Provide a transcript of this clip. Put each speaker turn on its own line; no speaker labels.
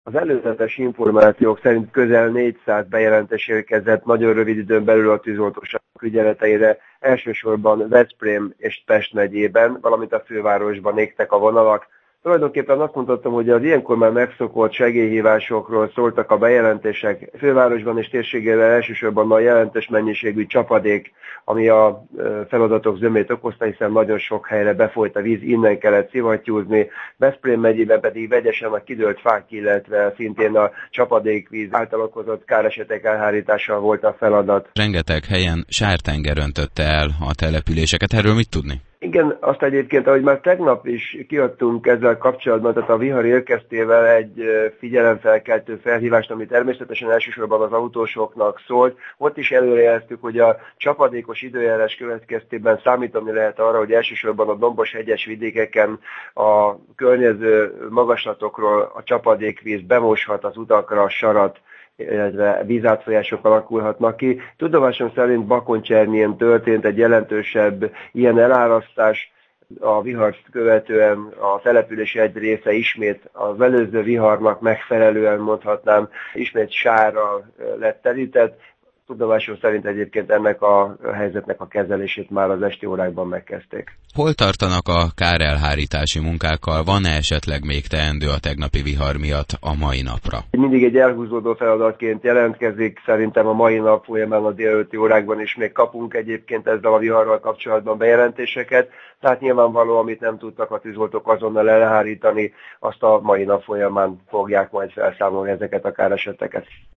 Az előzetes információk szerint közel 400 bejelentés érkezett nagyon rövid időn belül a tűzoltóság ügyeleteire, elsősorban Veszprém és Pest megyében, valamint a fővárosban égtek a vonalak. Tulajdonképpen azt mondhatom, hogy az ilyenkor már megszokott segélyhívásokról szóltak a bejelentések. Fővárosban és térségében elsősorban a jelentős mennyiségű csapadék, ami a feladatok zömét okozta, hiszen nagyon sok helyre befolyt a víz, innen kellett szivattyúzni. Veszprém megyében pedig vegyesen a kidőlt fák, illetve szintén a csapadékvíz által okozott káresetek elhárítása volt a feladat.
Rengeteg helyen sártenger öntötte el a településeket. Erről mit tudni?
Igen, azt egyébként, ahogy már tegnap is kiadtunk ezzel kapcsolatban, tehát a vihar érkeztével egy figyelemfelkeltő felhívást, ami természetesen elsősorban az autósoknak szólt. Ott is előrejeleztük, hogy a csapadékos időjárás következtében számítani lehet arra, hogy elsősorban a dombos hegyes vidékeken a környező magaslatokról a csapadékvíz bemoshat az utakra a sarat, illetve vízátfolyások alakulhatnak ki. Tudomásom szerint Bakoncsernyen történt egy jelentősebb ilyen elárasztás, a vihart követően a település egy része ismét az előző viharnak megfelelően mondhatnám, ismét sárral lett terített. Tudomásom szerint egyébként ennek a helyzetnek a kezelését már az esti órákban megkezdték.
Hol tartanak a kárelhárítási munkákkal? Van-e esetleg még teendő a tegnapi vihar miatt a mai napra?
Mindig egy elhúzódó feladatként jelentkezik, szerintem a mai nap folyamán a délelőtti órákban is még kapunk egyébként ezzel a viharral kapcsolatban bejelentéseket, tehát nyilvánvaló, amit nem tudtak a tűzoltók azonnal elhárítani, azt a mai nap folyamán fogják majd felszámolni ezeket a káreseteket.